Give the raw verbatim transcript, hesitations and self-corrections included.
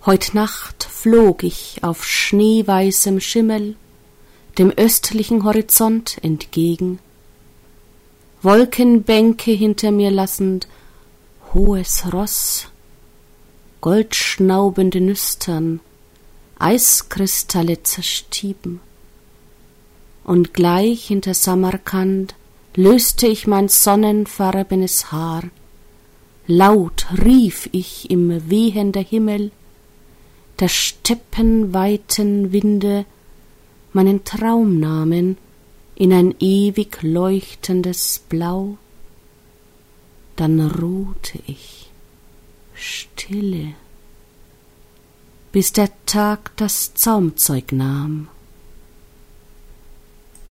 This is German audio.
Heut Nacht flog ich auf schneeweißem Schimmel dem östlichen Horizont entgegen, Wolkenbänke hinter mir lassend, hohes Ross, goldschnaubende Nüstern, Eiskristalle zerstieben. Und gleich hinter Samarkand löste ich mein sonnenfarbenes Haar, laut rief ich im wehender Himmel, der steppenweiten Winde meinen Traumnamen in ein ewig leuchtendes Blau. Dann ruhte ich, stille, bis der Tag das Zaumzeug nahm.